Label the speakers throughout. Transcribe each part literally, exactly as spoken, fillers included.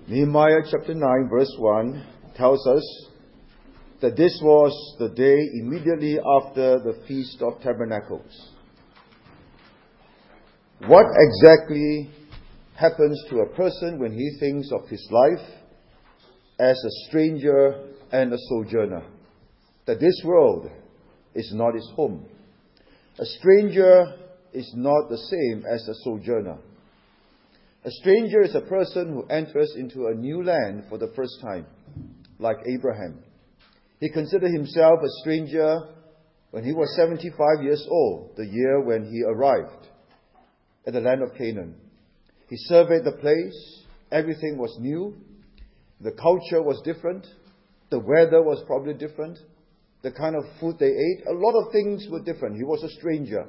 Speaker 1: Nehemiah chapter nine verse one tells us that this was the day immediately after the Feast of Tabernacles. What exactly happens to a person when he thinks of his life as a stranger and a sojourner? That this world is not his home. A stranger is not the same as a sojourner. A stranger is a person who enters into a new land for the first time, like Abraham. He considered himself a stranger when he was seventy-five years old, the year when he arrived at the land of Canaan. He surveyed the place. Everything was new. The culture was different. The weather was probably different. The kind of food they ate, a lot of things were different. He was a stranger.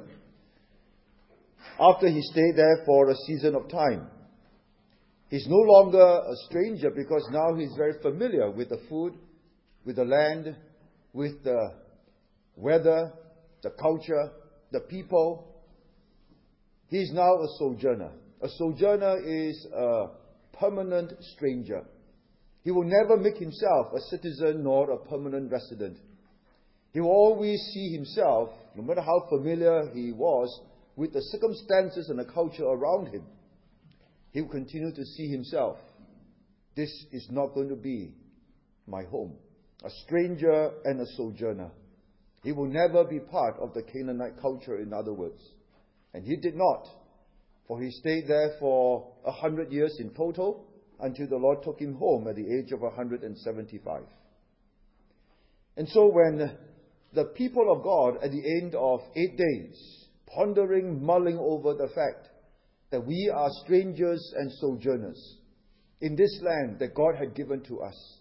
Speaker 1: After he stayed there for a season of time, he's no longer a stranger because now he's very familiar with the food, with the land, with the weather, the culture, the people. He's now a sojourner. A sojourner is a permanent stranger. He will never make himself a citizen nor a permanent resident. He will always see himself, no matter how familiar he was, with the circumstances and the culture around him. He will continue to see himself. This is not going to be my home. A stranger and a sojourner. He will never be part of the Canaanite culture, in other words. And he did not. For he stayed there for a hundred years in total until the Lord took him home at the age of one hundred seventy-five. And so when the people of God at the end of eight days, pondering, mulling over the fact that we are strangers and sojourners in this land that God had given to us,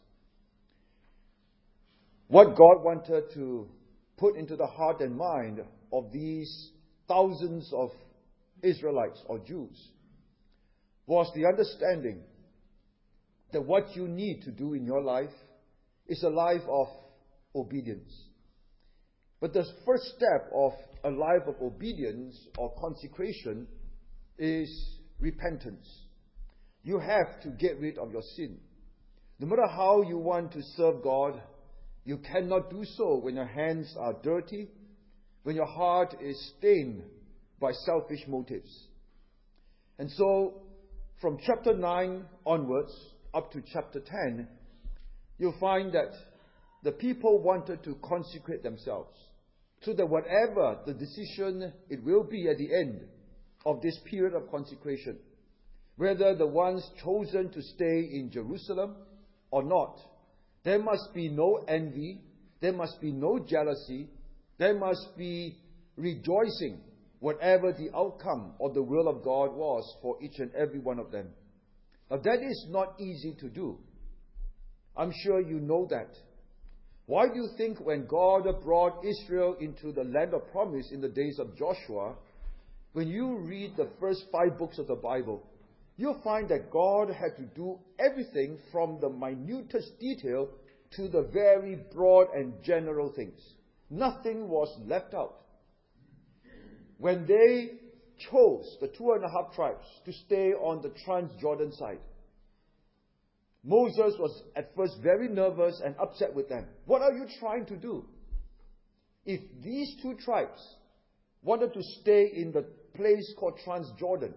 Speaker 1: what God wanted to put into the heart and mind of these thousands of Israelites or Jews was the understanding that what you need to do in your life is a life of obedience. But the first step of a life of obedience or consecration is repentance. You have to get rid of your sin. No matter how you want to serve God, you cannot do so when your hands are dirty, when your heart is stained by selfish motives. And so, from chapter nine onwards, up to chapter ten, you'll find that the people wanted to consecrate themselves, so that whatever the decision it will be at the end of this period of consecration, whether the ones chosen to stay in Jerusalem or not, there must be no envy, there must be no jealousy, there must be rejoicing, whatever the outcome of the will of God was for each and every one of them. Now that is not easy to do. I'm sure you know that. Why do you think when God brought Israel into the land of promise in the days of Joshua, when you read the first five books of the Bible, you'll find that God had to do everything from the minutest detail to the very broad and general things. Nothing was left out. When they chose the two and a half tribes to stay on the Transjordan side, Moses was at first very nervous and upset with them. What are you trying to do? If these two tribes wanted to stay in the place called Transjordan,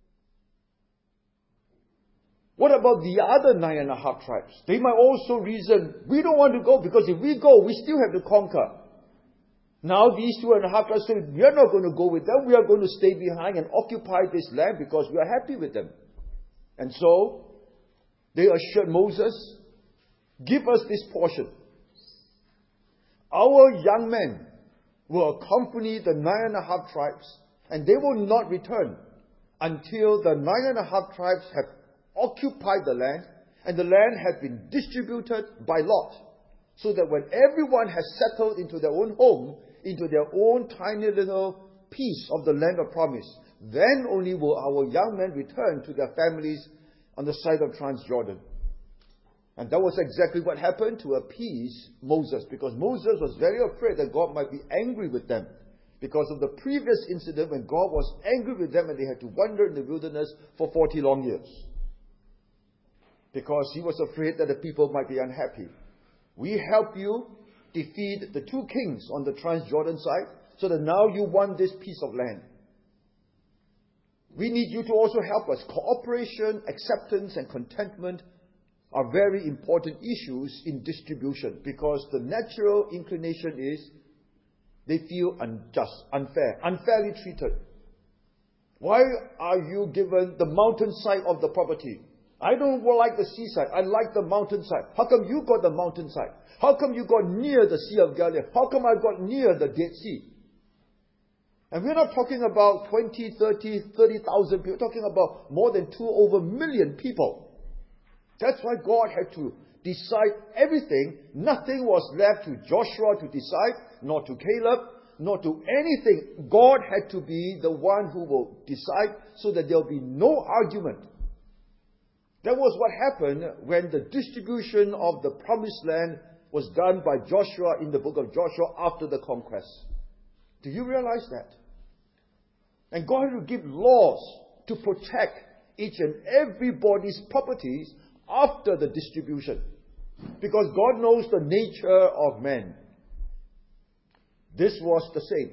Speaker 1: what about the other nine and a half tribes? They might also reason, we don't want to go because if we go, we still have to conquer. Now these two and a half tribes say, we are not going to go with them. We are going to stay behind and occupy this land because we are happy with them. And so, they assured Moses, give us this portion. Our young men will accompany the nine and a half tribes, and they will not return until the nine and a half tribes have occupied the land, and the land has been distributed by lot, so that when everyone has settled into their own home, into their own tiny little piece of the land of promise, then only will our young men return to their families on the side of Transjordan. And that was exactly what happened to appease Moses, because Moses was very afraid that God might be angry with them because of the previous incident when God was angry with them and they had to wander in the wilderness for forty long years. because he was afraid that the people might be unhappy. We help you defeat the two kings on the Transjordan side, so that now you want this piece of land. We need you to also help us. Cooperation, acceptance, and contentment are very important issues in distribution, because the natural inclination is they feel unjust, unfair, unfairly treated. Why are you given the mountainside of the property? I don't like the seaside. I like the mountainside. How come you got the mountainside? How come you got near the Sea of Galilee? How come I got near the Dead Sea? And we're not talking about twenty, thirty, thirty thousand people. We're talking about more than two over million people. That's why God had to decide everything. Nothing was left to Joshua to decide, nor to Caleb, nor to anything. God had to be the one who will decide, so that there will be no argument. That was what happened when the distribution of the promised land was done by Joshua in the book of Joshua after the conquest. Do you realize that? And God had to give laws to protect each and everybody's properties after the distribution, because God knows the nature of man. This was the same.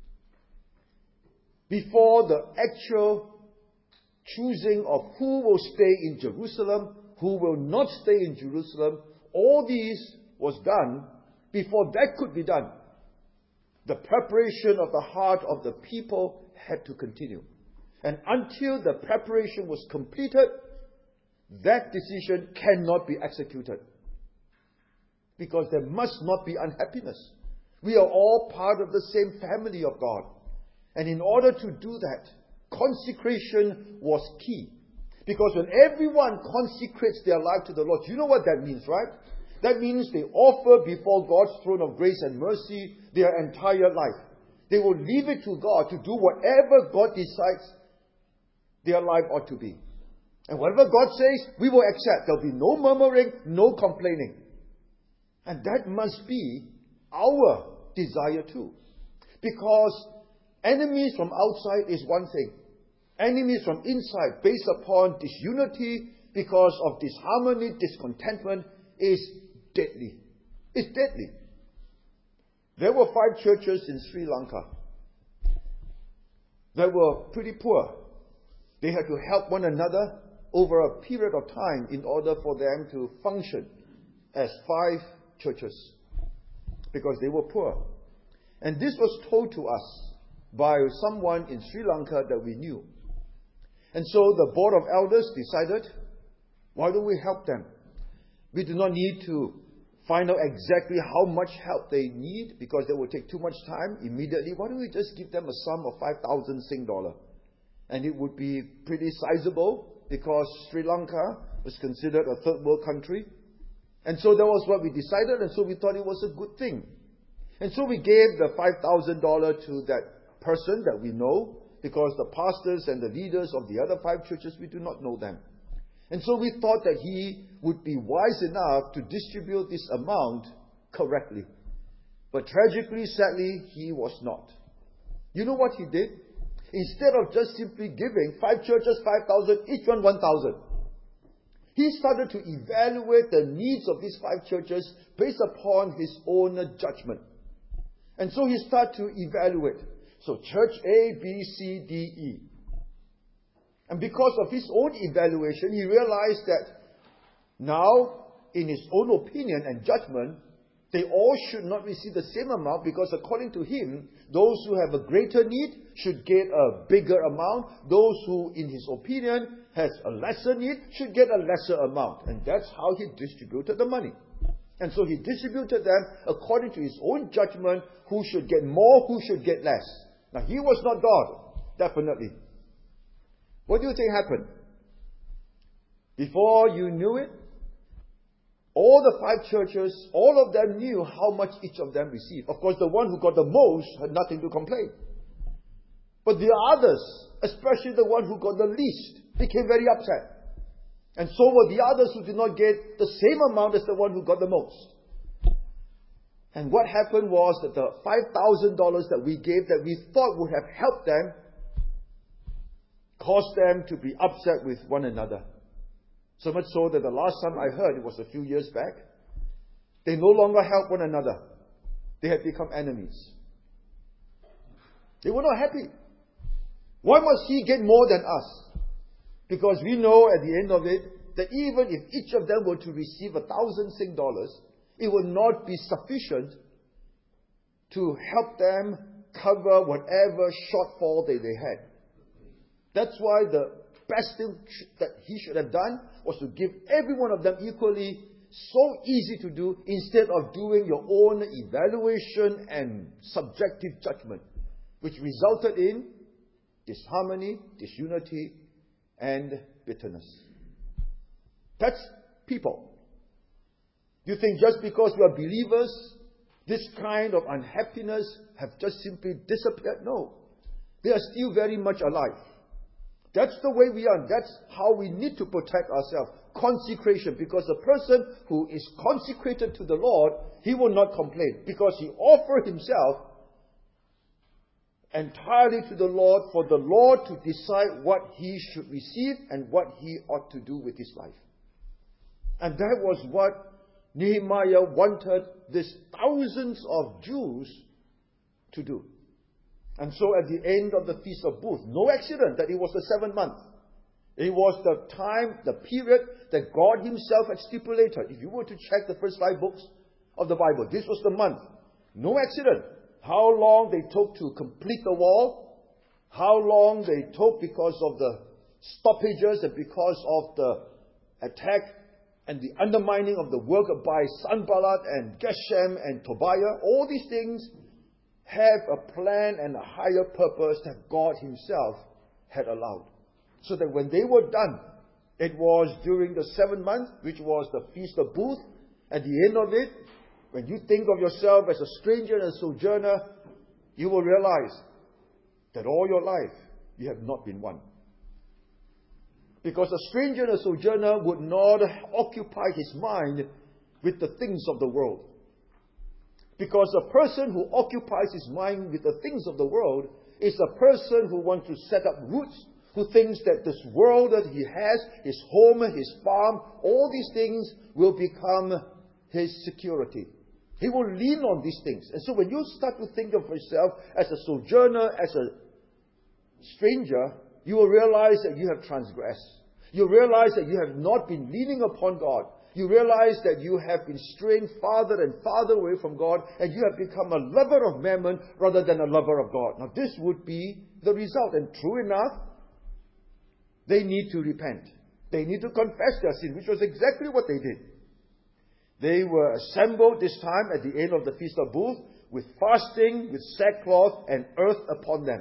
Speaker 1: Before the actual choosing of who will stay in Jerusalem, who will not stay in Jerusalem, all these was done before that could be done. The preparation of the heart of the people had to continue. And until the preparation was completed, that decision cannot be executed. Because there must not be unhappiness. We are all part of the same family of God. And in order to do that, consecration was key. Because when everyone consecrates their life to the Lord, you know what that means, right? That means they offer before God's throne of grace and mercy their entire life. They will leave it to God to do whatever God decides their life ought to be. And whatever God says, we will accept. There will be no murmuring, no complaining. And that must be our desire too. Because enemies from outside is one thing. Enemies from inside, based upon disunity, because of disharmony, discontentment, is deadly. It's deadly. There were five churches in Sri Lanka that were pretty poor. They had to help one another over a period of time in order for them to function as five churches, because they were poor. And this was told to us by someone in Sri Lanka that we knew. And so the board of elders decided, why don't we help them? We do not need to find out exactly how much help they need, because that will take too much time immediately. Why don't we just give them a sum of five thousand Sing dollar? And it would be pretty sizable, because Sri Lanka was considered a third world country. And so that was what we decided, and so we thought it was a good thing. And so we gave the five thousand dollars to that person that we know, because the pastors and the leaders of the other five churches, we do not know them. And so we thought that he would be wise enough to distribute this amount correctly. But tragically, sadly, he was not. You know what he did? Instead of just simply giving five churches five thousand, each one one thousand, he started to evaluate the needs of these five churches based upon his own judgment. And so he started to evaluate. So church A, B, C, D, E. And because of his own evaluation, he realized that now, in his own opinion and judgment, they all should not receive the same amount, because according to him, those who have a greater need should get a bigger amount. Those who, in his opinion, has a lesser need should get a lesser amount. And that's how he distributed the money. And so he distributed them according to his own judgment, who should get more, who should get less. Now, he was not God, definitely. What do you think happened? Before you knew it, all the five churches, all of them knew how much each of them received. Of course, the one who got the most had nothing to complain. But the others, especially the one who got the least, became very upset. And so were the others who did not get the same amount as the one who got the most. And what happened was that the five thousand dollars that we gave, that we thought would have helped them, caused them to be upset with one another. So much so that the last time I heard, it was a few years back, they no longer help one another. They had become enemies. They were not happy. Why must he get more than us? Because we know at the end of it, that even if each of them were to receive a thousand Sing dollars, it would not be sufficient to help them cover whatever shortfall that they had. That's why the best thing that he should have done was to give every one of them equally, so easy to do, instead of doing your own evaluation and subjective judgment, which resulted in disharmony, disunity, and bitterness. That's people. You think just because we are believers, this kind of unhappiness have just simply disappeared? No. They are still very much alive. That's the way we are. That's how we need to protect ourselves. Consecration. Because the person who is consecrated to the Lord, he will not complain. Because he offered himself entirely to the Lord for the Lord to decide what he should receive and what he ought to do with his life. And that was what Nehemiah wanted these thousands of Jews to do. And so at the end of the Feast of Booths, no accident that it was the seventh month. It was the time, the period that God himself had stipulated. If you were to check the first five books of the Bible, this was the month. No accident. How long they took to complete the wall, how long they took because of the stoppages and because of the attack and the undermining of the work by Sanballat and Geshem and Tobiah. All these things have a plan and a higher purpose that God himself had allowed. So that when they were done, it was during the seventh month, which was the Feast of Booths. At the end of it, when you think of yourself as a stranger and a sojourner, you will realize that all your life you have not been one. Because a stranger and a sojourner would not occupy his mind with the things of the world. Because a person who occupies his mind with the things of the world is a person who wants to set up roots, who thinks that this world that he has, his home, his farm, all these things will become his security. He will lean on these things. And so when you start to think of yourself as a sojourner, as a stranger, you will realize that you have transgressed. You realize that you have not been leaning upon God. You realize that you have been straying farther and farther away from God, and you have become a lover of mammon rather than a lover of God. Now this would be the result. And true enough, they need to repent. They need to confess their sin, which was exactly what they did. They were assembled this time at the end of the Feast of Booths with fasting, with sackcloth and earth upon them.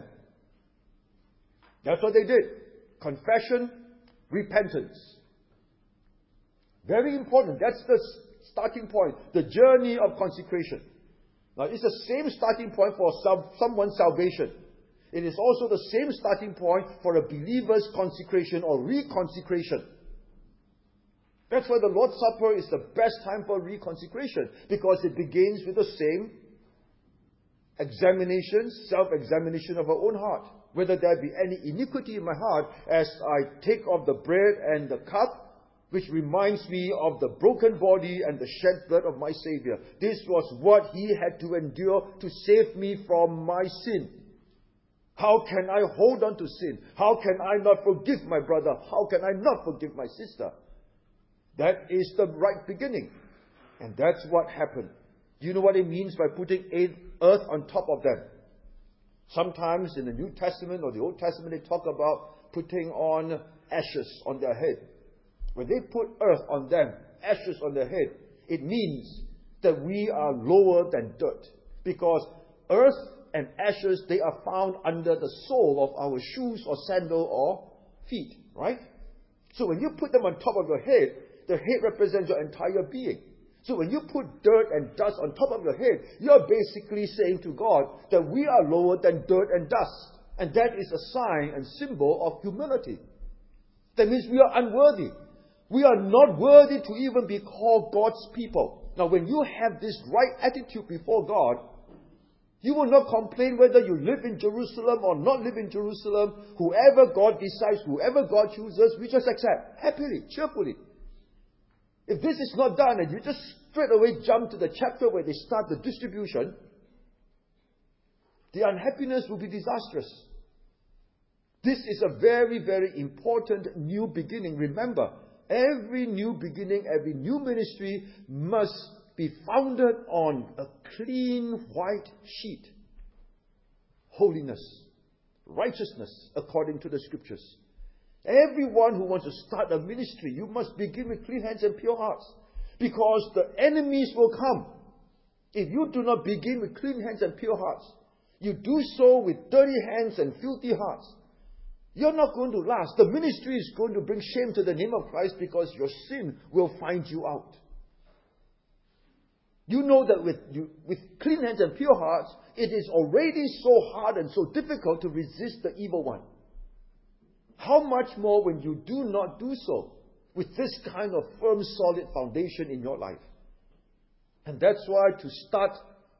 Speaker 1: That's what they did. Confession, repentance. Very important. That's the starting point. The journey of consecration. Now, it's the same starting point for some, someone's salvation. It is also the same starting point for a believer's consecration or reconsecration. That's why the Lord's Supper is the best time for reconsecration, because it begins with the same examination, self-examination of our own heart. Whether there be any iniquity in my heart as I take of the bread and the cup, which reminds me of the broken body and the shed blood of my Savior. This was what he had to endure to save me from my sin. How can I hold on to sin? How can I not forgive my brother? How can I not forgive my sister? That is the right beginning. And that's what happened. Do you know what it means by putting earth on top of them? Sometimes in the New Testament or the Old Testament, they talk about putting on ashes on their head. When they put earth on them, ashes on their head, it means that we are lower than dirt. Because earth and ashes, they are found under the sole of our shoes or sandal or feet, right? So when you put them on top of your head, the head represents your entire being. So when you put dirt and dust on top of your head, you're basically saying to God that we are lower than dirt and dust. And that is a sign and symbol of humility. That means we are unworthy. We are not worthy to even be called God's people. Now when you have this right attitude before God, you will not complain whether you live in Jerusalem or not live in Jerusalem. Whoever God decides, whoever God chooses, we just accept happily, cheerfully. If this is not done and you just straight away jump to the chapter where they start the distribution, the unhappiness will be disastrous. This is a very, very important new beginning. Remember, every new beginning, every new ministry must be founded on a clean white sheet. Holiness, righteousness, according to the Scriptures. Everyone who wants to start a ministry, you must begin with clean hands and pure hearts. Because the enemies will come. If you do not begin with clean hands and pure hearts, you do so with dirty hands and filthy hearts, you're not going to last. The ministry is going to bring shame to the name of Christ because your sin will find you out. You know that with, you, with clean hands and pure hearts, it is already so hard and so difficult to resist the evil one. How much more when you do not do so with this kind of firm, solid foundation in your life. And that's why to start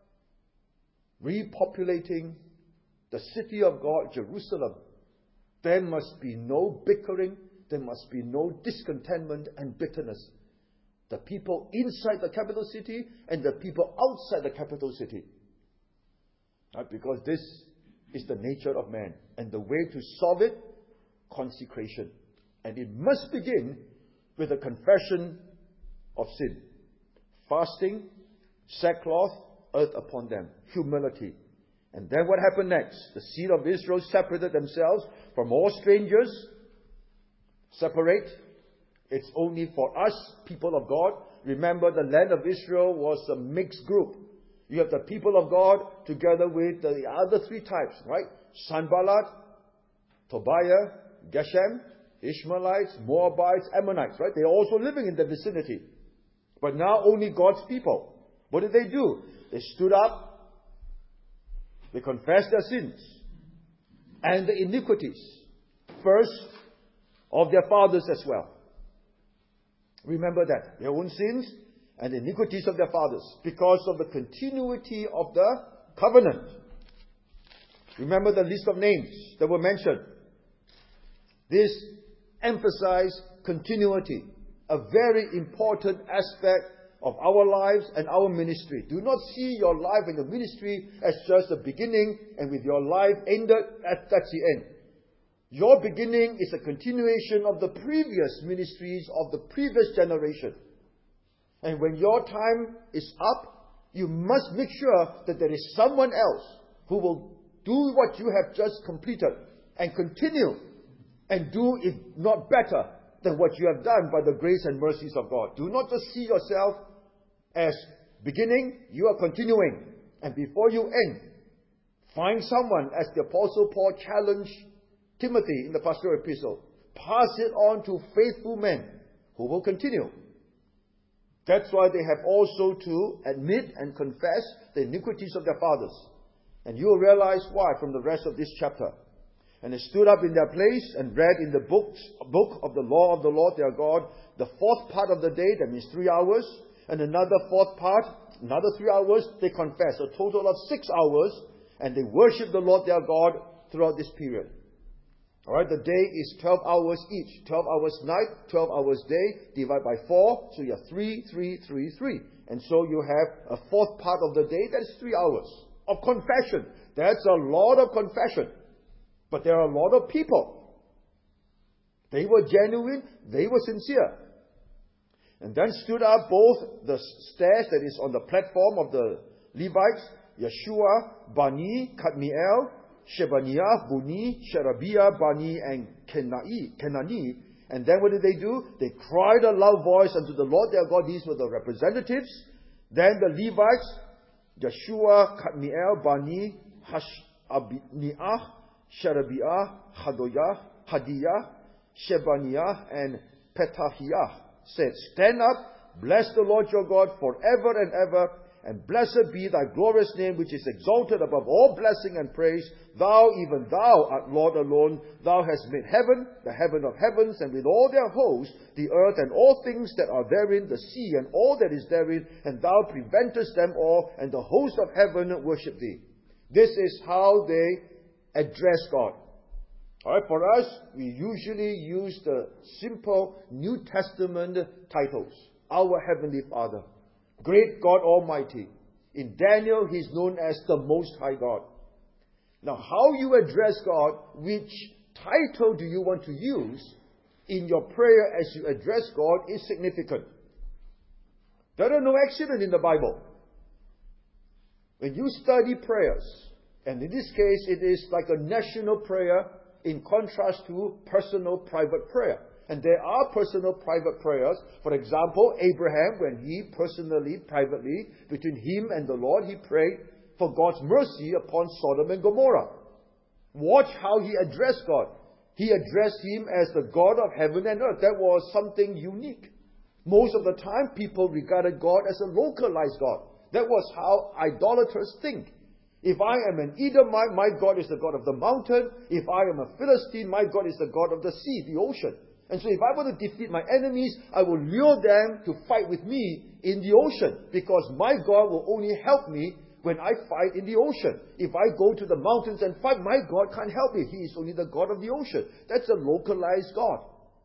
Speaker 1: repopulating the city of God, Jerusalem, there must be no bickering, there must be no discontentment and bitterness. The people inside the capital city and the people outside the capital city. Right? Because this is the nature of man. And the way to solve it, consecration. And it must begin with a confession of sin. Fasting, sackcloth, earth upon them. Humility. And then what happened next? The seed of Israel separated themselves from all strangers. Separate. It's only for us, people of God. Remember, the land of Israel was a mixed group. You have the people of God together with the other three types, right? Sanballat, Tobiah, Geshem, Ishmaelites, Moabites, Ammonites, right? They're also living in the vicinity. But now only God's people. What did they do? They stood up. They confessed their sins and the iniquities. First, of their fathers as well. Remember that. Their own sins and the iniquities of their fathers. Because of the continuity of the covenant. Remember the list of names that were mentioned. This emphasizes continuity. A very important aspect of our lives and our ministry. Do not see your life and your ministry as just the beginning and with your life ended, that's the end. Your beginning is a continuation of the previous ministries of the previous generation. And when your time is up, you must make sure that there is someone else who will do what you have just completed and continue and do, if not better, than what you have done by the grace and mercies of God. Do not just see yourself as beginning, you are continuing. And before you end, find someone, as the Apostle Paul challenged Timothy in the pastoral epistle. Pass it on to faithful men who will continue. That's why they have also to admit and confess the iniquities of their fathers. And you will realize why from the rest of this chapter. And they stood up in their place and read in the books, book of the law of the Lord their God, the fourth part of the day, that means three hours, and another fourth part, another three hours, they confess, a total of six hours, and they worship the Lord their God throughout this period. Alright, the day is twelve hours each. twelve hours night, twelve hours day, divide by four, so you have three, three, three, three. And so you have a fourth part of the day, that is three hours of confession. That's a lot of confession. But there are a lot of people. They were genuine, they were sincere. And then stood up both the stairs that is on the platform of the Levites, Yeshua, Bani, Kadmiel, Shebaniah, Buni, Sherebiah, Bani, and Kenai, Kenani. And then what did they do? They cried a loud voice unto the Lord their God. These were the representatives. Then the Levites, Yeshua, Kadmiel, Bani, Hashabniah, Sherebiah, Hadoyah, Hadiyah, Shebaniah, and Petahiah, said, Stand up, bless the Lord your God forever and ever, and blessed be thy glorious name, which is exalted above all blessing and praise. Thou, even thou, art Lord alone. Thou hast made heaven, the heaven of heavens, and with all their hosts, the earth and all things that are therein, the sea and all that is therein, and thou preventest them all, and the host of heaven worship thee. This is how they address God. Alright, for us, we usually use the simple New Testament titles. our Heavenly Father, great God Almighty. In Daniel, He's known as the Most High God. Now, how you address God, which title do you want to use in your prayer as you address God, is significant. There are no accidents in the Bible. When you study prayers, and in this case it is like a national prayer in contrast to personal private prayer. And there are personal private prayers. For example, Abraham, when he personally, privately, between him and the Lord, he prayed for God's mercy upon Sodom and Gomorrah. Watch how he addressed God. He addressed Him as the God of heaven and earth. That was something unique. Most of the time, people regarded God as a localized God. That was how idolaters think. If I am an Edomite, my God is the God of the mountain. If I am a Philistine, my God is the God of the sea, the ocean. And so if I want to defeat my enemies, I will lure them to fight with me in the ocean, because my God will only help me when I fight in the ocean. If I go to the mountains and fight, my God can't help me. He is only the God of the ocean. That's a localized God.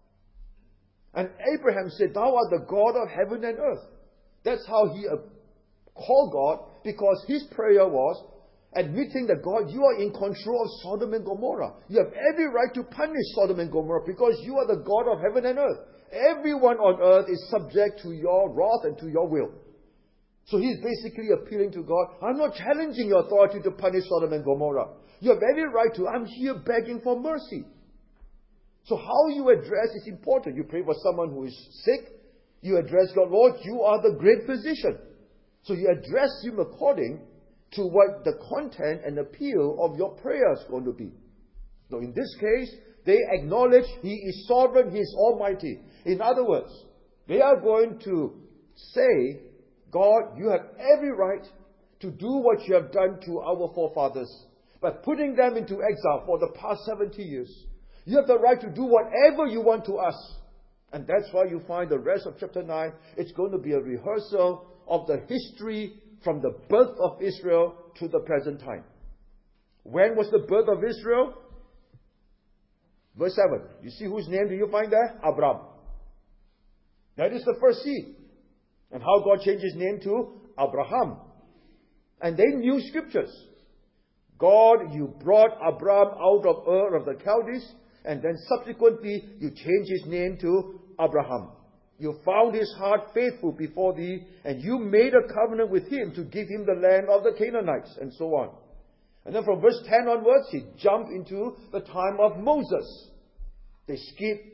Speaker 1: And Abraham said, Thou art the God of heaven and earth. That's how he uh, called God, because his prayer was admitting that God, you are in control of Sodom and Gomorrah. You have every right to punish Sodom and Gomorrah because you are the God of heaven and earth. Everyone on earth is subject to your wrath and to your will. So he's basically appealing to God. I'm not challenging your authority to punish Sodom and Gomorrah. You have every right to. I'm here begging for mercy. So how you address is important. You pray for someone who is sick. You address God, Lord, you are the great physician. So you address Him according to what the content and appeal of your prayer is going to be. Now in this case, they acknowledge He is sovereign, He is almighty. In other words, they are going to say, God, you have every right to do what you have done to our forefathers by putting them into exile for the past seventy years. You have the right to do whatever you want to us. And that's why you find the rest of chapter nine, it's going to be a rehearsal of the history from the birth of Israel to the present time. When was the birth of Israel? Verse seven. You see whose name do you find there? Abram. That is the first seed. And how God changed his name to Abraham. And they knew scriptures. God, you brought Abram out of Ur of the Chaldees, and then subsequently you changed his name to Abraham. You found his heart faithful before thee, and you made a covenant with him to give him the land of the Canaanites, and so on. And then from verse ten onwards, he jumped into the time of Moses. They skip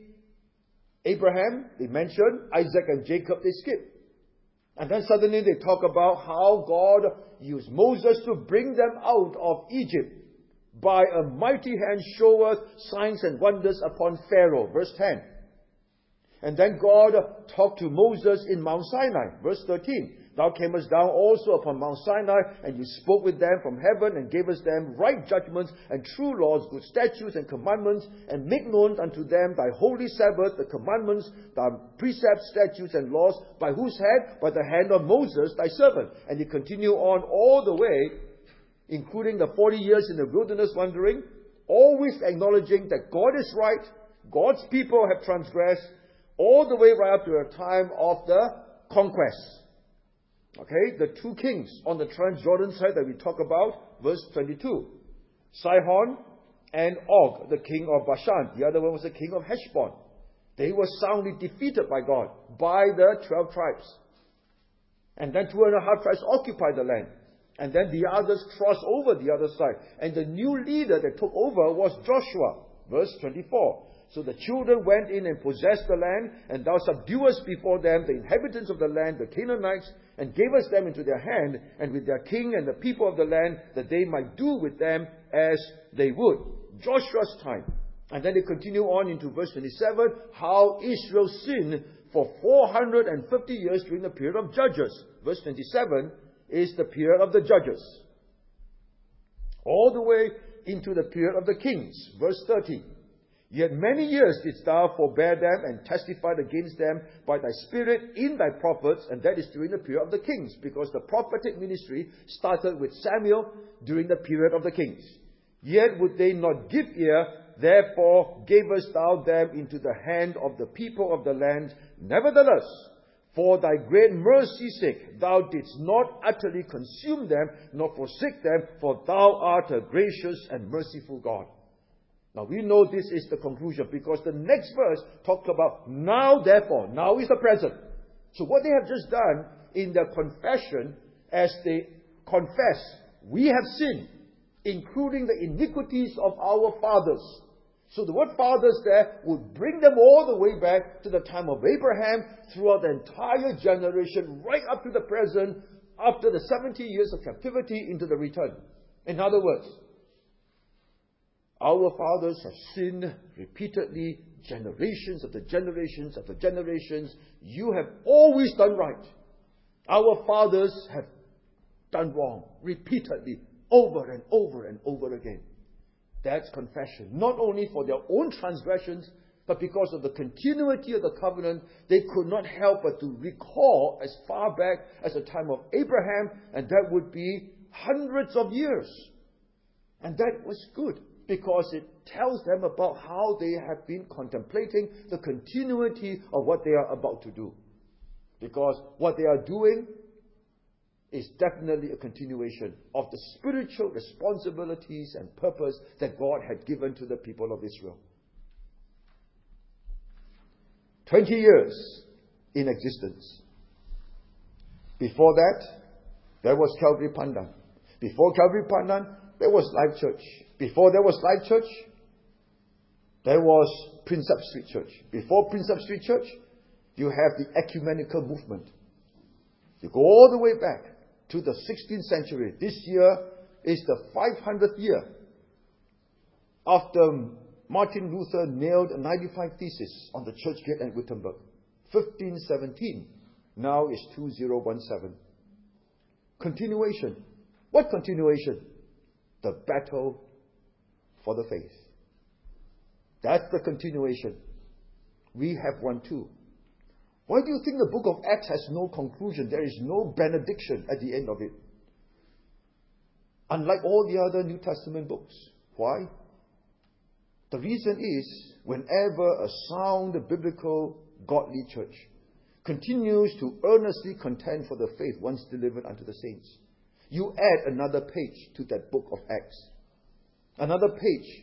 Speaker 1: Abraham, they mention Isaac and Jacob, they skip. And then suddenly they talk about how God used Moses to bring them out of Egypt. By a mighty hand showeth signs and wonders upon Pharaoh. Verse ten. And then God talked to Moses in Mount Sinai. Verse thirteen. Thou camest down also upon Mount Sinai, and you spoke with them from heaven, and gavest them right judgments, and true laws, good statutes, and commandments, and make known unto them thy holy Sabbath, the commandments, thy precepts, statutes, and laws, by whose hand? By the hand of Moses, thy servant. And you continue on all the way, including the forty years in the wilderness wandering, always acknowledging that God is right, God's people have transgressed, all the way right up to the time of the conquest. Okay, the two kings on the Transjordan side that we talk about, verse twenty-two. Sihon and Og, the king of Bashan. The other one was the king of Heshbon. They were soundly defeated by God, by the twelve tribes. And then two and a half tribes occupied the land. And then the others crossed over the other side. And the new leader that took over was Joshua. Verse twenty-four. So the children went in and possessed the land, and thou subduest before them the inhabitants of the land, the Canaanites, and gavest them into their hand, and with their king and the people of the land, that they might do with them as they would. Joshua's time. And then they continue on into verse twenty-seven, how Israel sinned for four hundred fifty years during the period of Judges. Verse twenty-seven is the period of the Judges. All the way into the period of the kings. Verse thirty. Yet many years didst thou forbear them and testified against them by thy spirit in thy prophets, and that is during the period of the kings, because the prophetic ministry started with Samuel during the period of the kings. Yet would they not give ear, therefore gavest thou them into the hand of the people of the land. Nevertheless, For thy great mercy's sake, thou didst not utterly consume them, nor forsake them, for thou art a gracious and merciful God. Now we know this is the conclusion, because the next verse talks about now therefore. Now is the present. So what they have just done in their confession, as they confess, we have sinned, including the iniquities of our fathers. So the word fathers there would bring them all the way back to the time of Abraham, throughout the entire generation, right up to the present, after the seventy years of captivity into the return. In other words, our fathers have sinned repeatedly, generations of the generations of the generations. You have always done right. Our fathers have done wrong repeatedly, over and over and over again. That's confession. Not only for their own transgressions, but because of the continuity of the covenant, they could not help but to recall as far back as the time of Abraham, and that would be hundreds of years. And that was good, because it tells them about how they have been contemplating the continuity of what they are about to do. Because what they are doing is definitely a continuation of the spiritual responsibilities and purpose that God had given to the people of Israel. Twenty years in existence. Before that, there was Calvary Pandan. Before Calvary Pandan, there was Life Church. Before there was Life Church, there was Prinsep Street Church. Before Prinsep Street Church, you have the ecumenical movement. You go all the way back to the sixteenth century. This year is the five hundredth year after Martin Luther nailed a ninety-five thesis on the church gate at Wittenberg. fifteen seventeen. Now is two thousand seventeen. Continuation. What continuation? The battle for the faith. That's the continuation. We have one too. Why do you think the book of Acts has no conclusion? There is no benediction at the end of it. Unlike all the other New Testament books. Why? The reason is, whenever a sound, biblical, godly church continues to earnestly contend for the faith once delivered unto the saints, you add another page to that book of Acts. Another page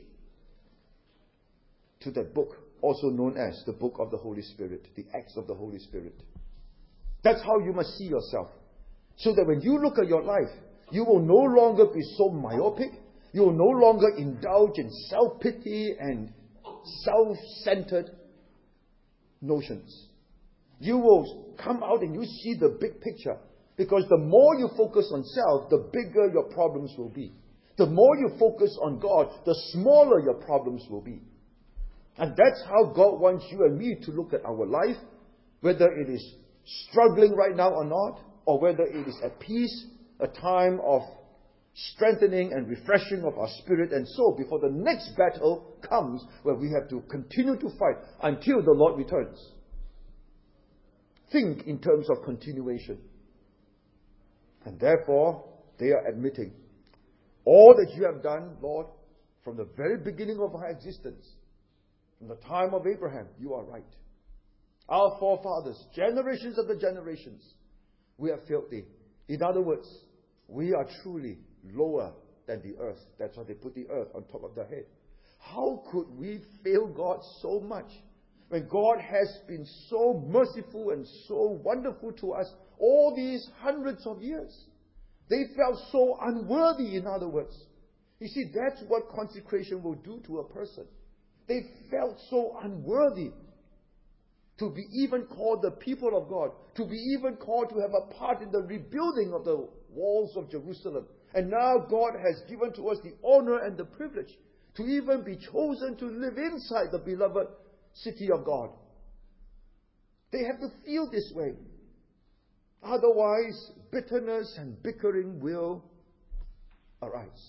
Speaker 1: to that book, also known as the book of the Holy Spirit, the Acts of the Holy Spirit. That's how you must see yourself. So that when you look at your life, you will no longer be so myopic. You will no longer indulge in self-pity and self-centered notions. You will come out and you see the big picture. Because the more you focus on self, the bigger your problems will be. The more you focus on God, the smaller your problems will be. And that's how God wants you and me to look at our life, whether it is struggling right now or not, or whether it is at peace, a time of strengthening and refreshing of our spirit and soul before the next battle comes, where we have to continue to fight until the Lord returns. Think in terms of continuation. And therefore, they are admitting, all that you have done, Lord, from the very beginning of our existence, from the time of Abraham, you are right. Our forefathers, generations of the generations, we are filthy. In other words, we are truly lower than the earth. That's why they put the earth on top of their head. How could we fail God so much when God has been so merciful and so wonderful to us all these hundreds of years? They felt so unworthy, in other words. You see, that's what consecration will do to a person. They felt so unworthy to be even called the people of God, to be even called to have a part in the rebuilding of the walls of Jerusalem. And now God has given to us the honor and the privilege to even be chosen to live inside the beloved city of God. They have to feel this way. Otherwise, bitterness and bickering will arise.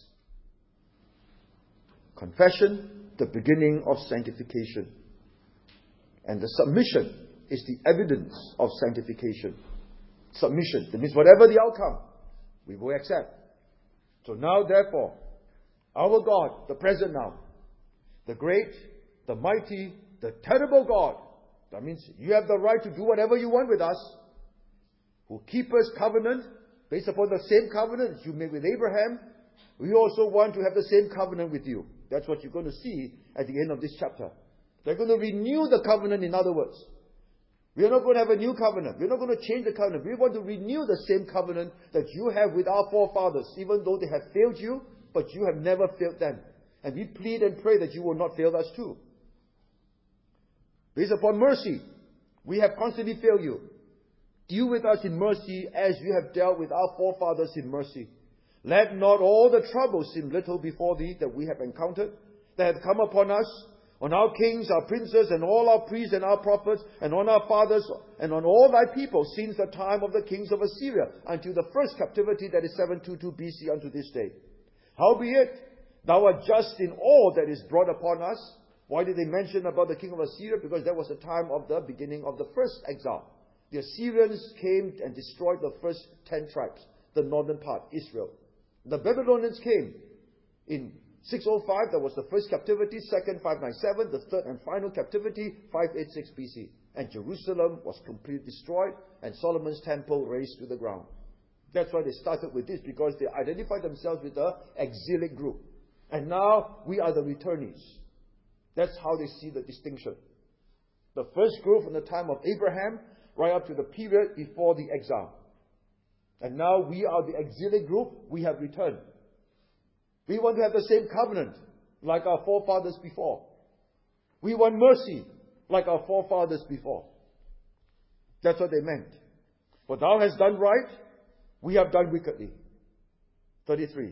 Speaker 1: Confession, the beginning of sanctification. And the submission is the evidence of sanctification. Submission, that means whatever the outcome, we will accept. So now, therefore, our God, the present now, the great, the mighty, the terrible God, that means you have the right to do whatever you want with us. who keep His covenant, based upon the same covenant that you made with Abraham, we also want to have the same covenant with you. That's what you're going to see at the end of this chapter. They're going to renew the covenant, in other words. We are not going to have a new covenant. We're not going to change the covenant. We want to renew the same covenant that you have with our forefathers, even though they have failed you, but you have never failed them. And we plead and pray that you will not fail us too. Based upon mercy, we have constantly failed you. Deal with us in mercy as you have dealt with our forefathers in mercy. Let not all the troubles seem little before thee that we have encountered, that have come upon us, on our kings, our princes, and all our priests and our prophets, and on our fathers, and on all thy people, since the time of the kings of Assyria, until the first captivity, that is seven twenty-two B C, unto this day. Howbeit, thou art just in all that is brought upon us. Why did they mention about the king of Assyria? Because that was the time of the beginning of the first exile. The Assyrians came and destroyed the first ten tribes, the northern part, Israel. The Babylonians came in six oh five, that was the first captivity. Second, five ninety-seven. The third and final captivity, five eighty-six B C. And Jerusalem was completely destroyed, and Solomon's temple razed to the ground. That's why they started with this, because they identified themselves with the exilic group. And now we are the returnees. That's how they see the distinction. The first group from the time of Abraham, right up to the period before the exile. And now we are the exilic group. We have returned. We want to have the same covenant like our forefathers before. We want mercy like our forefathers before. That's what they meant. For thou hast done right, we have done wickedly. thirty-three.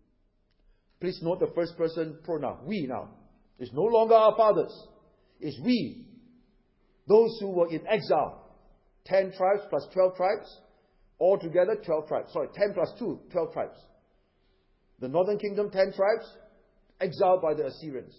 Speaker 1: Please note the first person pronoun, we now. It's no longer our fathers. It's we. Those who were in exile. Ten tribes plus twelve tribes. Altogether twelve tribes. Sorry, ten plus two, twelve tribes. The northern kingdom, ten tribes, exiled by the Assyrians.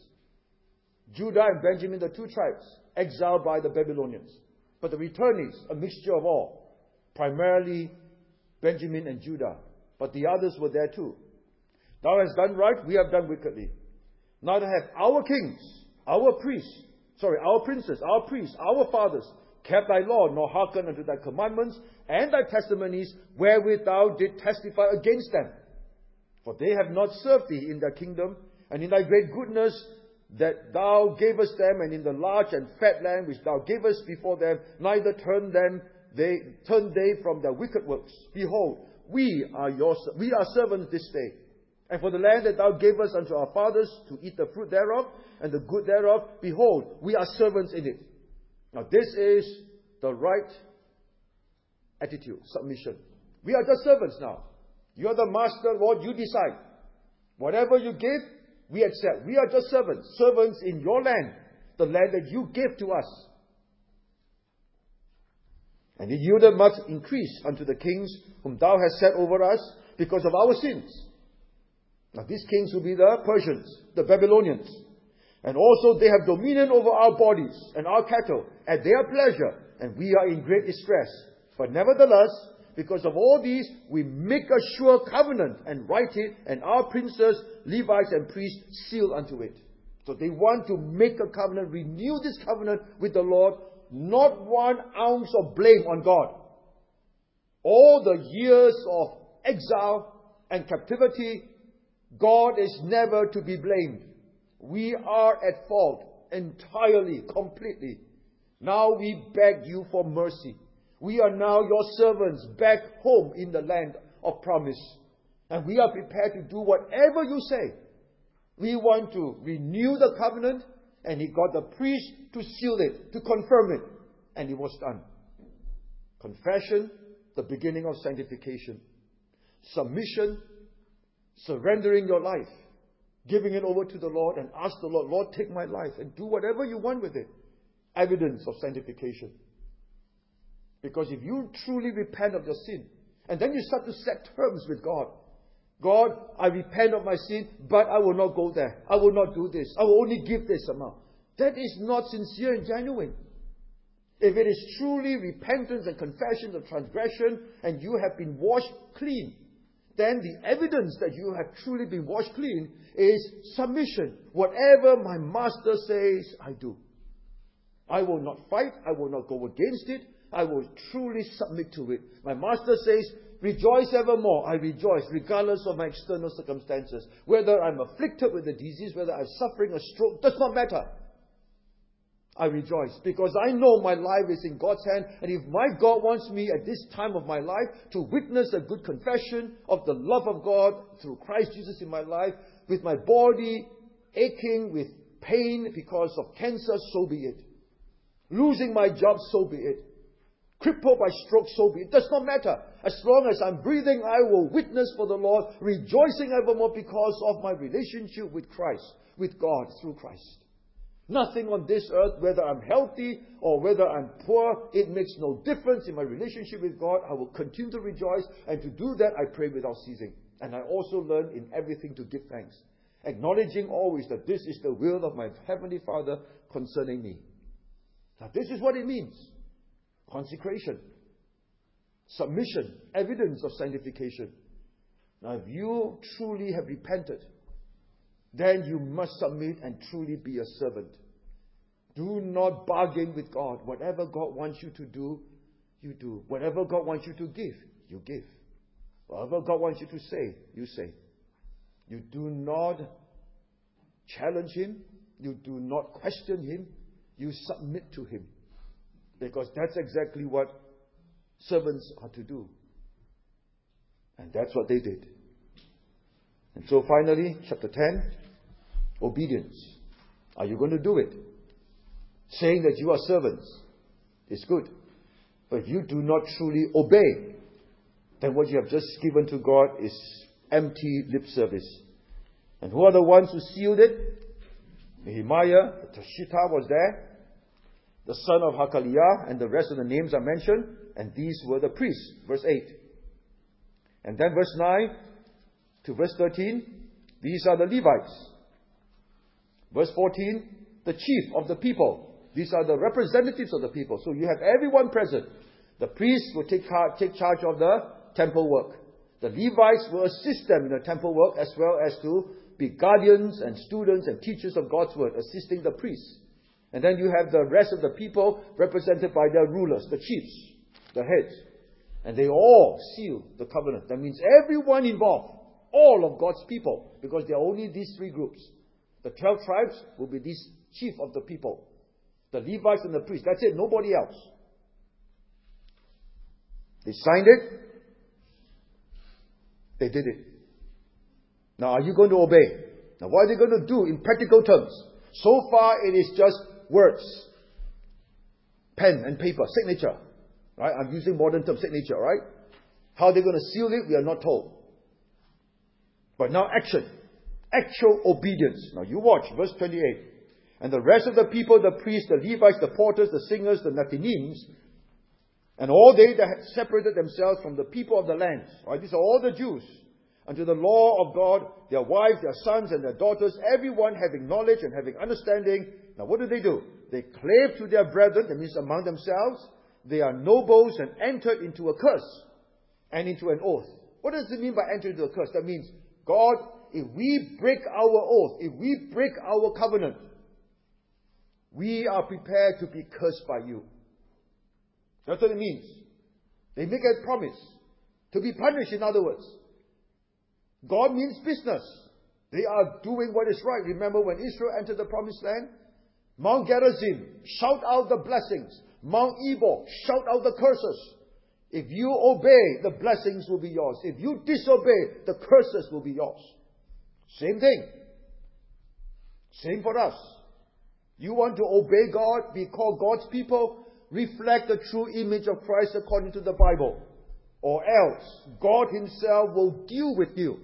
Speaker 1: Judah and Benjamin, the two tribes, exiled by the Babylonians. But the returnees, a mixture of all. Primarily Benjamin and Judah. But the others were there too. Thou hast done right, we have done wickedly. Neither have our kings, our priests, sorry, our princes, our priests, our fathers, kept thy law, nor hearkened unto thy commandments and thy testimonies, wherewith thou didst testify against them. For they have not served thee in their kingdom, and in thy great goodness that thou gavest them, and in the large and fat land which thou gavest before them, neither turned them they turned they from their wicked works. Behold, we are your we are servants this day. And for the land that thou gavest unto our fathers to eat the fruit thereof, and the good thereof, behold, we are servants in it. Now this is the right attitude, submission. We are just servants now. You are the master, Lord, you decide. Whatever you give, we accept. We are just servants, servants in your land, the land that you gave to us. And it yielded much increase unto the kings whom thou hast set over us because of our sins. Now these kings will be the Persians, the Babylonians. And also they have dominion over our bodies and our cattle at their pleasure, and we are in great distress. But nevertheless, because of all these, we make a sure covenant and write it, and our princes, Levites, and priests seal unto it. So they want to make a covenant, renew this covenant with the Lord, not one ounce of blame on God. All the years of exile and captivity, God is never to be blamed. We are at fault entirely, completely. Now we beg you for mercy. We are now your servants back home in the land of promise. And we are prepared to do whatever you say. We want to renew the covenant, and he got the priest to seal it, to confirm it. And it was done. Confession, the beginning of sanctification. Submission, surrendering your life. Giving it over to the Lord and ask the Lord, Lord, take my life and do whatever you want with it. Evidence of sanctification. Because if you truly repent of your sin, and then you start to set terms with God. God, I repent of my sin, but I will not go there. I will not do this. I will only give this amount. That is not sincere and genuine. If it is truly repentance and confession of transgression, and you have been washed clean, then the evidence that you have truly been washed clean is submission. Whatever my master says, I do. I will not fight. I will not go against it. I will truly submit to it. My master says, rejoice evermore. I rejoice regardless of my external circumstances. Whether I'm afflicted with a disease, whether I'm suffering a stroke, does not matter. I rejoice because I know my life is in God's hand, and if my God wants me at this time of my life to witness a good confession of the love of God through Christ Jesus in my life, with my body aching with pain because of cancer, so be it. Losing my job, so be it. Crippled by stroke, so be it. It does not matter. As long as I'm breathing, I will witness for the Lord, rejoicing evermore because of my relationship with Christ, with God through Christ. Nothing on this earth, whether I'm healthy or whether I'm poor, it makes no difference in my relationship with God. I will continue to rejoice, and to do that, I pray without ceasing. And I also learn in everything to give thanks, acknowledging always that this is the will of my Heavenly Father concerning me. Now, this is what it means. Consecration, submission, evidence of sanctification. Now, if you truly have repented, then you must submit and truly be a servant. Do not bargain with God. Whatever God wants you to do, you do. Whatever God wants you to give, you give. Whatever God wants you to say, you say. You do not challenge Him. You do not question Him. You submit to Him. Because that's exactly what servants are to do. And that's what they did. And so finally, chapter ten, obedience. Are you going to do it? Saying that you are servants is good. But if you do not truly obey, then what you have just given to God is empty lip service. And who are the ones who sealed it? Nehemiah, the Teshitah was there, the son of Hakaliah, and the rest of the names are mentioned, and these were the priests. Verse eight. And then verse nine to verse thirteen, these are the Levites. Verse fourteen, the chief of the people. These are the representatives of the people. So you have everyone present. The priests will take, take charge of the temple work. The Levites will assist them in the temple work, as well as to be guardians and students and teachers of God's word, assisting the priests. And then you have the rest of the people represented by their rulers, the chiefs, the heads. And they all seal the covenant. That means everyone involved, all of God's people, because there are only these three groups. The twelve tribes will be this chief of the people. The Levites and the priests. That's it, nobody else. They signed it. They did it. Now, are you going to obey? Now, what are they going to do in practical terms? So far, it is just words. Pen and paper, signature. Right? I'm using modern term, signature, right? How are they going to seal it? We are not told. But now action. Actual obedience. Now you watch, verse twenty-eight. And the rest of the people, the priests, the Levites, the porters, the singers, the Nethinims, and all they that had separated themselves from the people of the lands. Right? These are all the Jews. Unto the law of God, their wives, their sons, and their daughters, everyone having knowledge and having understanding. Now what do they do? They clave to their brethren, that means among themselves. They are nobles and entered into a curse and into an oath. What does it mean by enter into a curse? That means, God, if we break our oath, if we break our covenant, we are prepared to be cursed by you. That's what it means. They make a promise to be punished, in other words. God means business. They are doing what is right. Remember when Israel entered the promised land? Mount Gerizim, shout out the blessings. Mount Ebal, shout out the curses. If you obey, the blessings will be yours. If you disobey, the curses will be yours. Same thing. Same for us. You want to obey God, be called God's people, reflect the true image of Christ according to the Bible. Or else, God Himself will deal with you.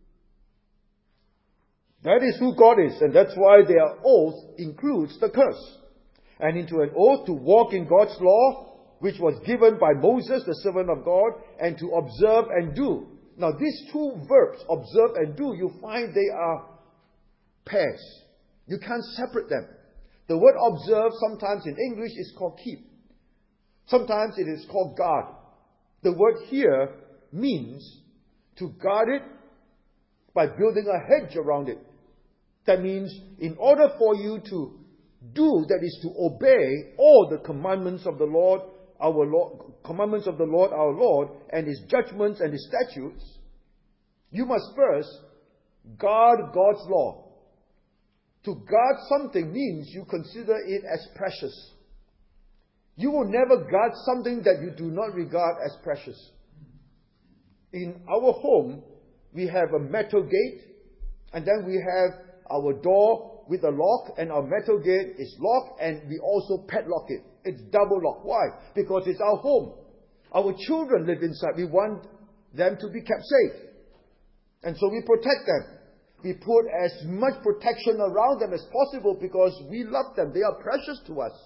Speaker 1: That is who God is, and that's why their oath includes the curse. And into an oath to walk in God's law, which was given by Moses, the servant of God, and to observe and do. Now these two verbs, observe and do, you find they are pairs. You can't separate them. The word observe sometimes in English is called keep. Sometimes it is called guard. The word here means to guard it by building a hedge around it. That means in order for you to do, that is to obey all the commandments of the Lord, our Lord, commandments of the Lord our Lord, and His judgments and His statutes, you must first guard God's law. To guard something means you consider it as precious. You will never guard something that you do not regard as precious. In our home, we have a metal gate, and then we have our door with a lock, and our metal gate is locked, and we also padlock it. It's double locked. Why? Because it's our home. Our children live inside. We want them to be kept safe. And so we protect them. We put as much protection around them as possible because we love them. They are precious to us.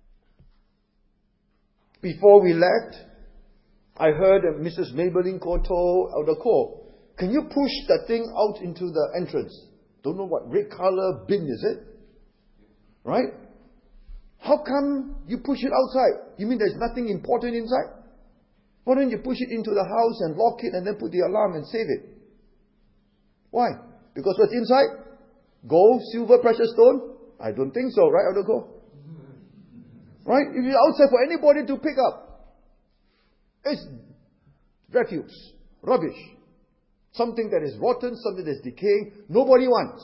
Speaker 1: Before we left, I heard Missus Maybelline told Elder Cole, can you push that thing out into the entrance? Don't know what red color bin is it? Right? How come you push it outside? You mean there's nothing important inside? Why don't you push it into the house and lock it and then put the alarm and save it? Why? Because what's inside? Gold, silver, precious stone? I don't think so, right, Elder Cole? Right? If you're outside for anybody to pick up, it's refuse, rubbish. Something that is rotten, something that is decaying, nobody wants.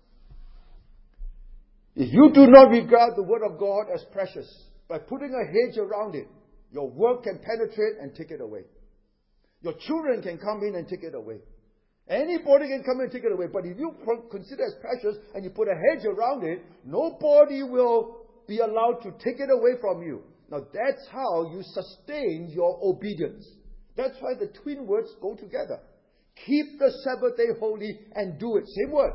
Speaker 1: If you do not regard the Word of God as precious, by putting a hedge around it, your work can penetrate and take it away. Your children can come in and take it away. Anybody can come in and take it away. But if you consider it as precious and you put a hedge around it, nobody will be allowed to take it away from you. Now that's how you sustain your obedience. That's why the twin words go together. Keep the Sabbath day holy and do it. Same word.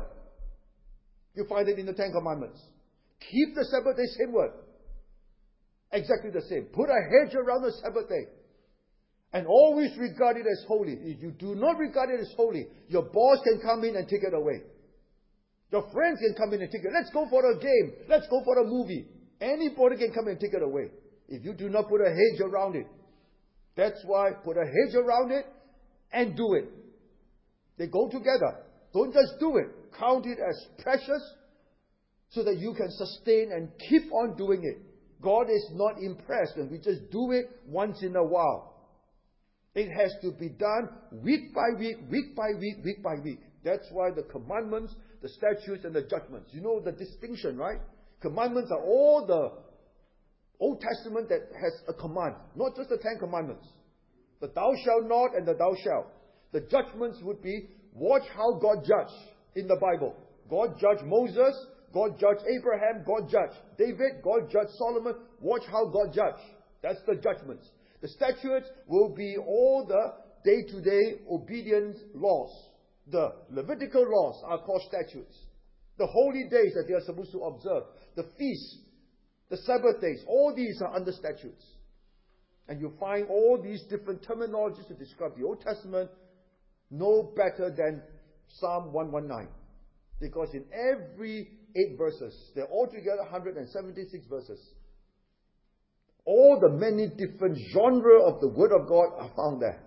Speaker 1: You find it in the Ten Commandments. Keep the Sabbath day, same word. Exactly the same. Put a hedge around the Sabbath day. And always regard it as holy. If you do not regard it as holy, your boss can come in and take it away. Your friends can come in and take it. Let's go for a game. Let's go for a movie. Anybody can come and take it away. If you do not put a hedge around it. That's why put a hedge around it and do it. They go together. Don't just do it. Count it as precious so that you can sustain and keep on doing it. God is not impressed when we just do it once in a while. It has to be done week by week, week by week, week by week. That's why the commandments, the statutes, and the judgments. You know the distinction, right? Commandments are all the Old Testament that has a command. Not just the Ten Commandments. The thou shalt not and the thou shalt. The judgments would be, watch how God judged in the Bible. God judged Moses. God judged Abraham. God judged David. God judged Solomon. Watch how God judged. That's the judgments. The statutes will be all the day-to-day obedience laws. The Levitical laws are called statutes. The holy days that they are supposed to observe. The feasts. The Sabbath days. All these are under statutes. And you find all these different terminologies to describe the Old Testament no better than Psalm one nineteen. Because in every eight verses, they're altogether one hundred seventy-six verses. All the many different genres of the Word of God are found there.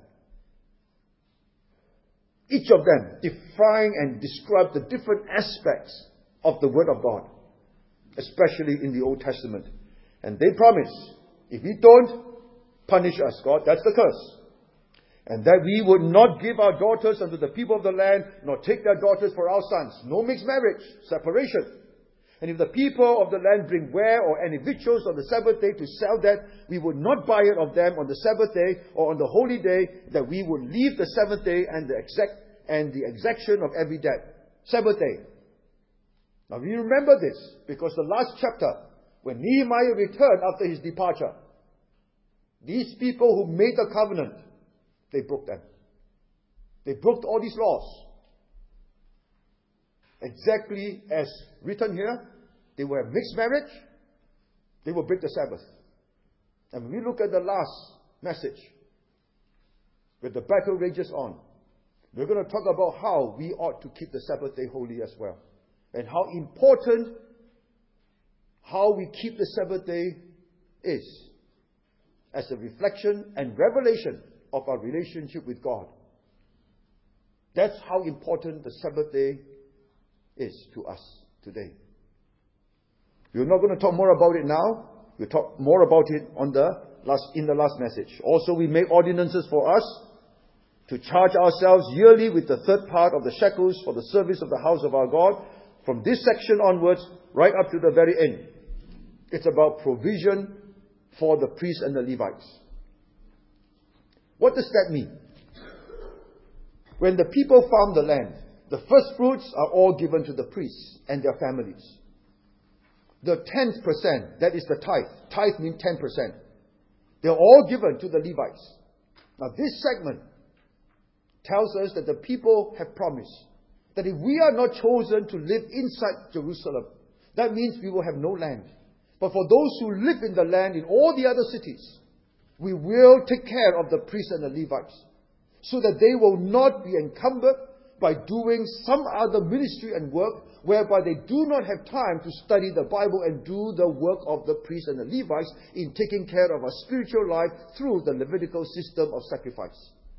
Speaker 1: Each of them define and describe the different aspects of the Word of God, especially in the Old Testament. And they promise, if we don't, punish us, God. That's the curse. And that we would not give our daughters unto the people of the land, nor take their daughters for our sons. No mixed marriage, separation. And if the people of the land bring ware or any victuals on the Sabbath day to sell that, we would not buy it of them on the Sabbath day or on the holy day, that we would leave the seventh day and the exact and the exaction of every debt. Sabbath day. Now we remember this, because the last chapter, when Nehemiah returned after his departure, these people who made the covenant, they broke them. They broke all these laws. Exactly as written here, they will have mixed marriage, they will break the Sabbath. And when we look at the last message, where the battle rages on, we're going to talk about how we ought to keep the Sabbath day holy as well. And how important how we keep the Sabbath day is as a reflection and revelation of our relationship with God. That's how important the Sabbath day is to us today. We're not going to talk more about it now. We'll talk more about it on the last, in the last message. Also, we make ordinances for us to charge ourselves yearly with the third part of the shekels for the service of the house of our God. From this section onwards, right up to the very end, it's about provision for the priests and the Levites. What does that mean? When the people farm the land, the first fruits are all given to the priests and their families. The tenth percent, that is the tithe. Tithe means ten percent. They're all given to the Levites. Now this segment tells us that the people have promised that if we are not chosen to live inside Jerusalem, that means we will have no land. But for those who live in the land in all the other cities, we will take care of the priests and the Levites, so that they will not be encumbered by doing some other ministry and work whereby they do not have time to study the Bible and do the work of the priests and the Levites in taking care of our spiritual life through the Levitical system of sacrifice.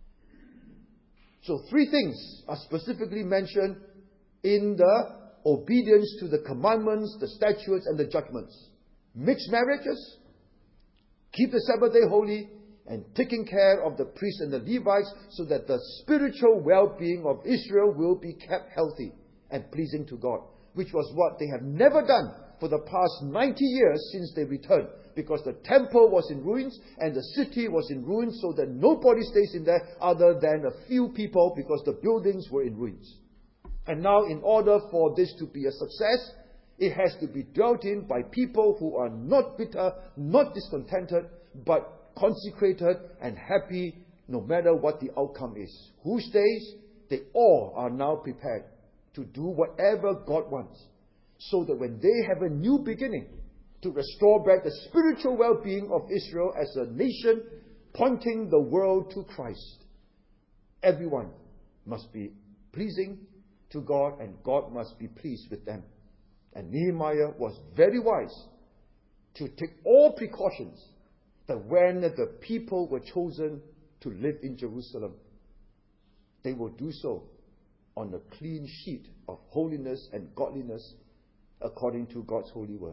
Speaker 1: So three things are specifically mentioned in the obedience to the commandments, the statutes, and the judgments. Mixed marriages, keep the Sabbath day holy, and taking care of the priests and the Levites so that the spiritual well-being of Israel will be kept healthy and pleasing to God, which was what they have never done for the past ninety years since they returned, because the temple was in ruins and the city was in ruins, so that nobody stays in there other than a few people, because the buildings were in ruins. And now, in order for this to be a success, it has to be dwelt in by people who are not bitter, not discontented, but consecrated and happy no matter what the outcome is. Who stays? They all are now prepared to do whatever God wants, so that when they have a new beginning to restore back the spiritual well-being of Israel as a nation, pointing the world to Christ, everyone must be pleasing to God and God must be pleased with them. And Nehemiah was very wise to take all precautions that when the people were chosen to live in Jerusalem, they will do so on a clean sheet of holiness and godliness according to God's holy word.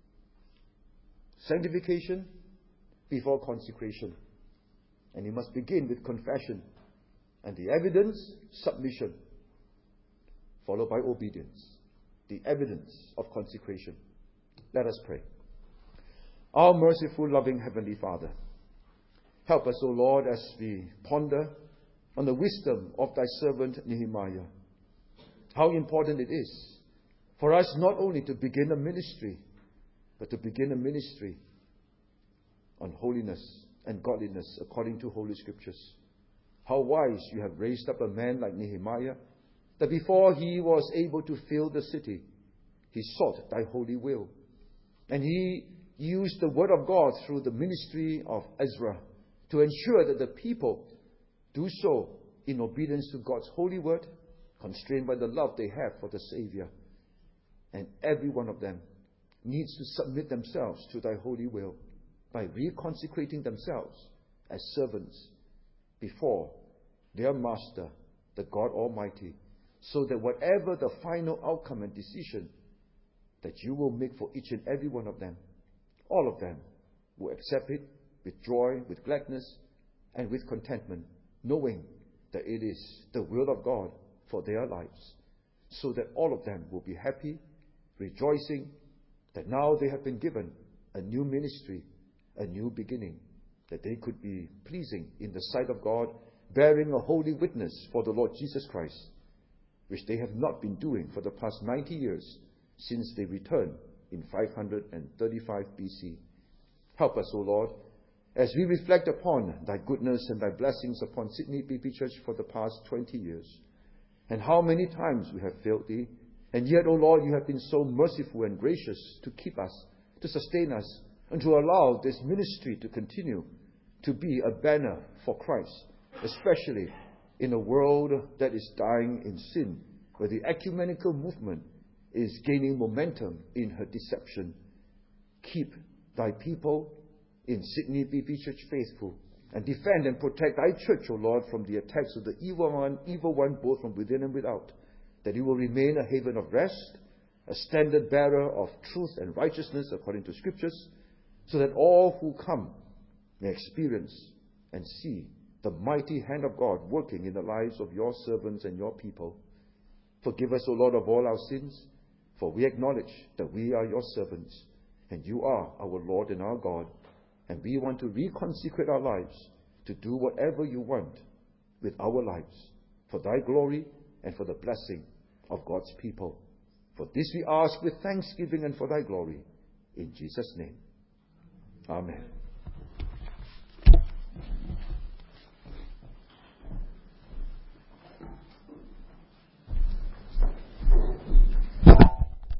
Speaker 1: Sanctification before consecration. And it must begin with confession. And the evidence, submission. Followed by obedience. The evidence of consecration. Let us pray. Our merciful, loving Heavenly Father, help us, O Lord, as we ponder on the wisdom of Thy servant Nehemiah. How important it is for us not only to begin a ministry, but to begin a ministry on holiness and godliness according to Holy Scriptures. How wise You have raised up a man like Nehemiah, that before he was able to fill the city, he sought Thy holy will. And he used the word of God through the ministry of Ezra to ensure that the people do so in obedience to God's holy word, constrained by the love they have for the Savior. And every one of them needs to submit themselves to Thy holy will by reconsecrating themselves as servants before their Master, the God Almighty, so that whatever the final outcome and decision that You will make for each and every one of them, all of them will accept it with joy, with gladness, and with contentment, knowing that it is the will of God for their lives, so that all of them will be happy, rejoicing that now they have been given a new ministry, a new beginning, that they could be pleasing in the sight of God, bearing a holy witness for the Lord Jesus Christ, which they have not been doing for the past ninety years since they returned in five thirty-five B C. Help us, O Lord, as we reflect upon Thy goodness and Thy blessings upon Sydney B P Church for the past twenty years, and how many times we have failed Thee, and yet, O Lord, You have been so merciful and gracious to keep us, to sustain us, and to allow this ministry to continue to be a banner for Christ, especially in a world that is dying in sin, where the ecumenical movement is gaining momentum in her deception. Keep Thy people in Sydney B P Church faithful, and defend and protect Thy church, O Lord, from the attacks of the evil one, evil one both from within and without, that it will remain a haven of rest, a standard bearer of truth and righteousness according to Scriptures, so that all who come may experience and see the mighty hand of God working in the lives of your servants and your people. Forgive us, O Lord, of all our sins, for we acknowledge that we are your servants, and you are our Lord and our God, and we want to reconsecrate our lives to do whatever you want with our lives, for thy glory and for the blessing of God's people. For this we ask with thanksgiving and for thy glory. In Jesus' name. Amen.